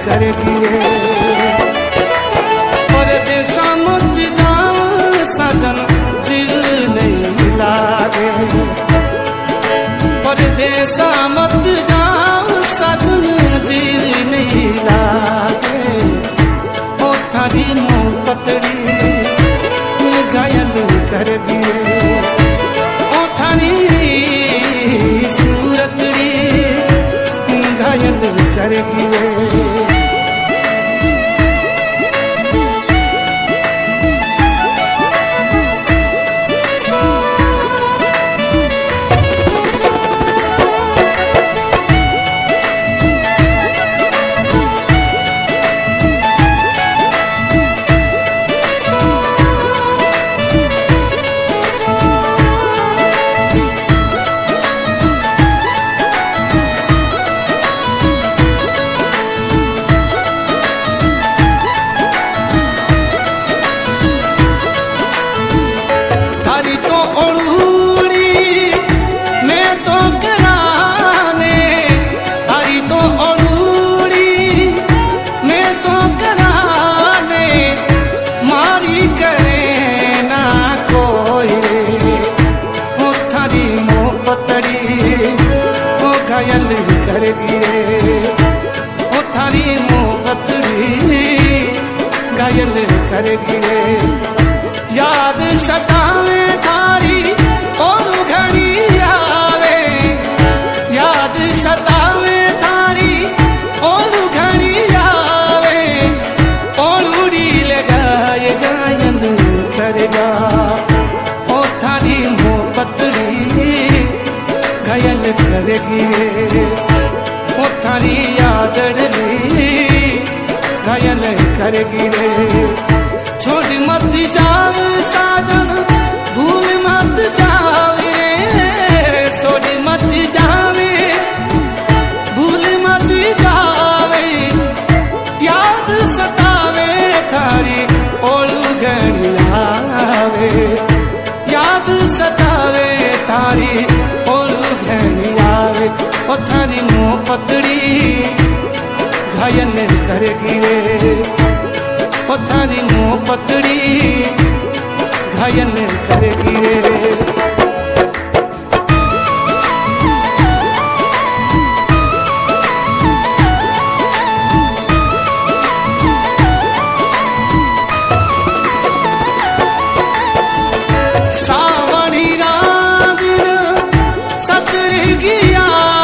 करेगी रे। परदेसा मत जाओ सजन दिल नहीं लागे, परदेसा मत जाओ सजन दिल नहीं लागे। ओ थारी मोहब्बतड़ी घायल कर दिए, ओ थारी सूरतड़ी घायल कर दिए। घायल करेगी रे, ओ थारी मोहब्बतड़ी घायल करेगी रे। याद सतावे थारी और घड़ी आवे, याद सतावे थारी और घड़ी आवे। और उड़ी लगाए घायल करेगा, ओ थारी मोहब्बतड़ी घायल करेगी रे। ओ थारी यादड़ी घायल करेगी रे। छोड़ मत जाओ साजन भूल मत जाओ रे, छोड़ मत जावे भूल मत जावे। याद सतावे थारी ओलू घड़ी आवे, याद सतावे थारी ओ थारी मोहब्बतड़ी घायल करेगी रे। ओ थारी मोहब्बतड़ी घायल करेगी रे। सावणी रात सतर गया,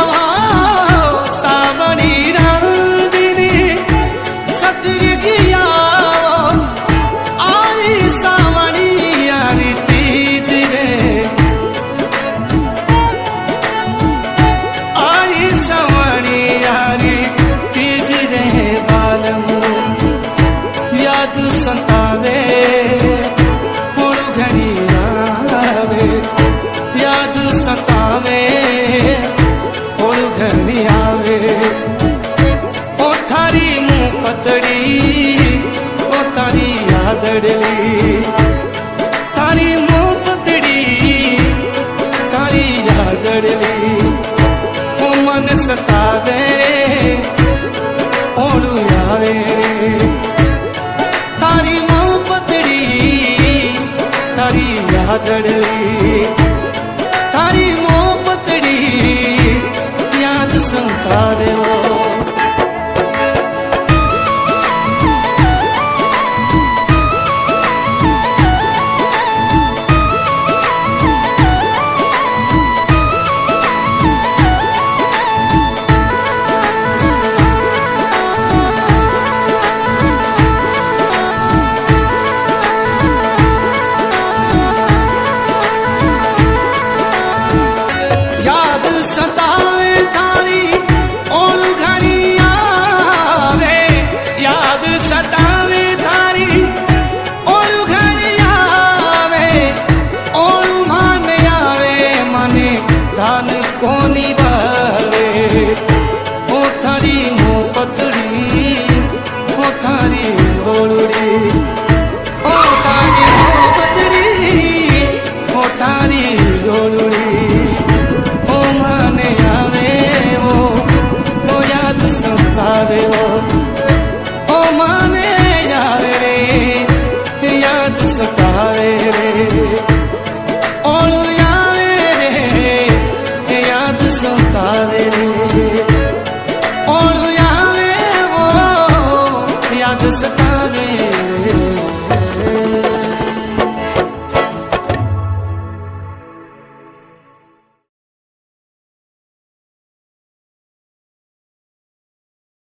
सतावे और घड़ी आवे, याद सतावे और घड़ी आवे। ओ थारी मोहब्बतड़ी ओ तारी यादड़ी, थारी मोहब्बतड़ी तारी यादड़ी। ओ मन सतावे और आवे रे, थारी मोहब्बतड़ी थारी यादड़ी, थारी मोहब्बतड़ी याद संतावे।